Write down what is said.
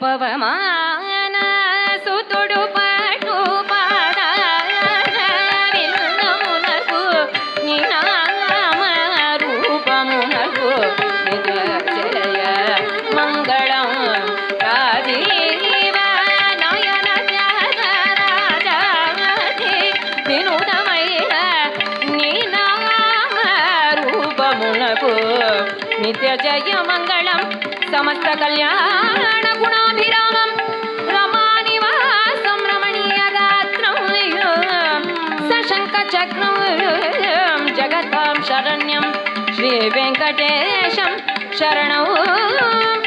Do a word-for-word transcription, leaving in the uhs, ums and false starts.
పవమాన సుతుడు పటు పాదమునకు నినామ రూపమునకు జయ మంగళం రాజీవ నయన రాజాది వినూతమైన నినామ రూపమునకు నిత్య జయ మంగళం సమస్త కళ్యాణ గుణాభిరామం రమానివాసం రమణీయ గాత్రం సశంక చక్రం జగతాం శరణ్యం శ్రీ వెంకటేశం శరణం